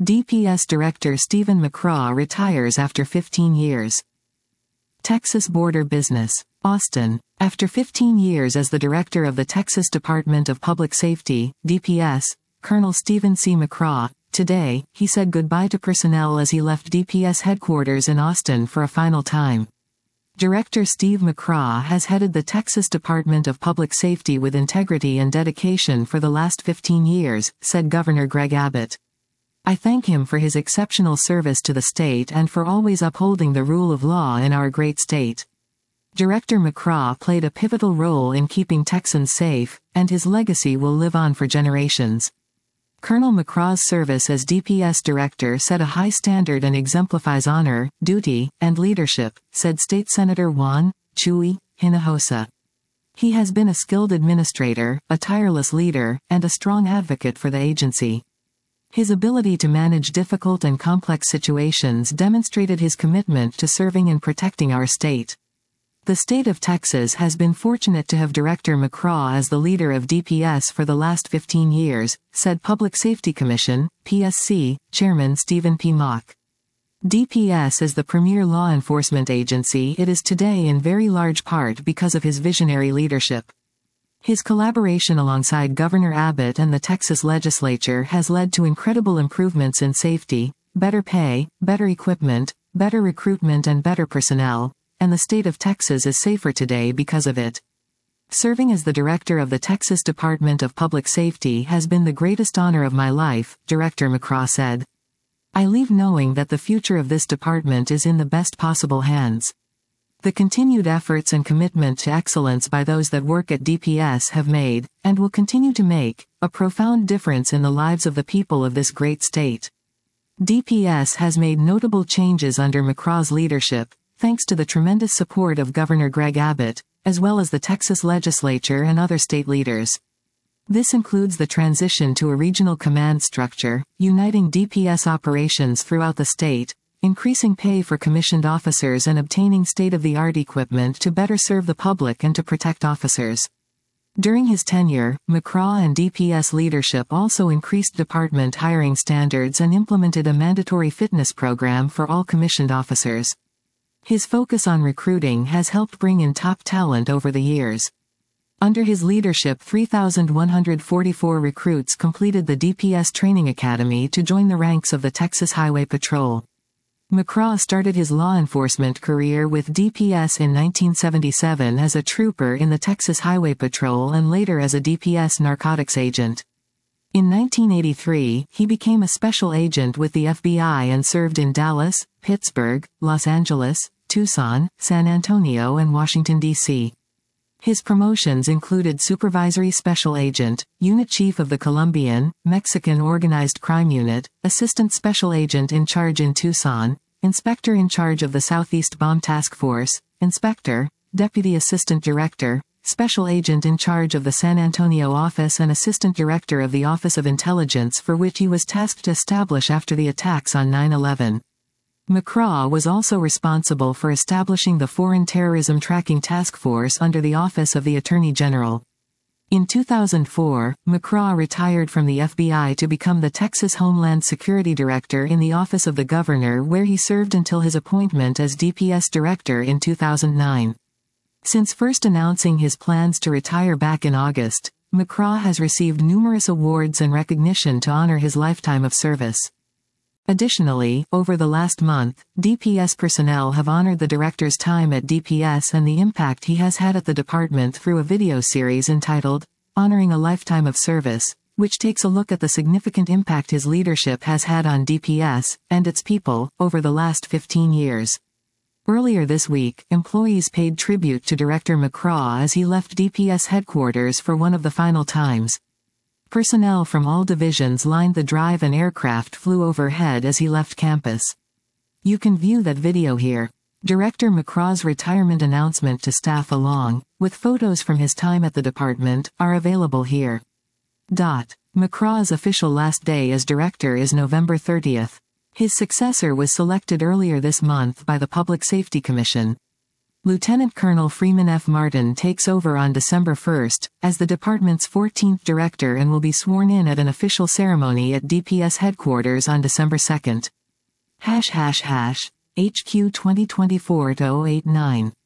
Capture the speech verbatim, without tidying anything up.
D P S Director Stephen McCraw retires after fifteen years. Texas Border Business. Austin. After fifteen years as the director of the Texas Department of Public Safety, D P S, Colonel Stephen C. McCraw, today, he said goodbye to personnel as he left D P S headquarters in Austin for a final time. Director Steve McCraw has headed the Texas Department of Public Safety with integrity and dedication for the last fifteen years, said Governor Greg Abbott. I thank him for his exceptional service to the state and for always upholding the rule of law in our great state. Director McCraw played a pivotal role in keeping Texans safe, and his legacy will live on for generations. Colonel McCraw's service as D P S director set a high standard and exemplifies honor, duty, and leadership, said State Senator Juan Chuy Hinojosa. He has been a skilled administrator, a tireless leader, and a strong advocate for the agency. His ability to manage difficult and complex situations demonstrated his commitment to serving and protecting our state. The state of Texas has been fortunate to have Director McCraw as the leader of D P S for the last fifteen years, said Public Safety Commission, P S C, Chairman Stephen P. Mock. D P S is the premier law enforcement agency it is today in very large part because of his visionary leadership. His collaboration alongside Governor Abbott and the Texas legislature has led to incredible improvements in safety, better pay, better equipment, better recruitment and better personnel, and the state of Texas is safer today because of it. Serving as the director of the Texas Department of Public Safety has been the greatest honor of my life, Director McCraw said. I leave knowing that the future of this department is in the best possible hands. The continued efforts and commitment to excellence by those that work at D P S have made, and will continue to make, a profound difference in the lives of the people of this great state. D P S has made notable changes under McCraw's leadership, thanks to the tremendous support of Governor Greg Abbott, as well as the Texas legislature and other state leaders. This includes the transition to a regional command structure, uniting D P S operations throughout the state, increasing pay for commissioned officers and obtaining state-of-the-art equipment to better serve the public and to protect officers. During his tenure, McCraw and D P S leadership also increased department hiring standards and implemented a mandatory fitness program for all commissioned officers. His focus on recruiting has helped bring in top talent over the years. Under his leadership, three thousand one hundred forty-four recruits completed the D P S Training Academy to join the ranks of the Texas Highway Patrol. McCraw started his law enforcement career with D P S in nineteen seventy-seven as a trooper in the Texas Highway Patrol and later as a D P S narcotics agent. In nineteen eighty-three, he became a special agent with the F B I and served in Dallas, Pittsburgh, Los Angeles, Tucson, San Antonio and Washington, D C His promotions included Supervisory Special Agent, Unit Chief of the Colombian, Mexican Organized Crime Unit, Assistant Special Agent in charge in Tucson, Inspector in charge of the Southeast Bomb Task Force, Inspector, Deputy Assistant Director, Special Agent in charge of the San Antonio office and Assistant Director of the Office of Intelligence, for which he was tasked to establish after the attacks on nine eleven. McCraw was also responsible for establishing the Foreign Terrorism Tracking Task Force under the Office of the Attorney General. In two thousand four, McCraw retired from the F B I to become the Texas Homeland Security Director in the Office of the Governor, where he served until his appointment as D P S Director in two thousand nine. Since first announcing his plans to retire back in August, McCraw has received numerous awards and recognition to honor his lifetime of service. Additionally, over the last month, D P S personnel have honored the director's time at D P S and the impact he has had at the department through a video series entitled, Honoring a Lifetime of Service, which takes a look at the significant impact his leadership has had on D P S and its people over the last fifteen years. Earlier this week, employees paid tribute to Director McCraw as he left D P S headquarters for one of the final times. Personnel from all divisions lined the drive and aircraft flew overhead as he left campus. You can view that video here. Director McCraw's retirement announcement to staff along with photos from his time at the department are available here. Dot. McCraw's official last day as director is November thirtieth. His successor was selected earlier this month by the Public Safety Commission. Lieutenant Colonel Freeman F. Martin takes over on December first, as the department's fourteenth director and will be sworn in at an official ceremony at D P S headquarters on December second. Hash hash hash, H Q twenty twenty-four to oh eight nine.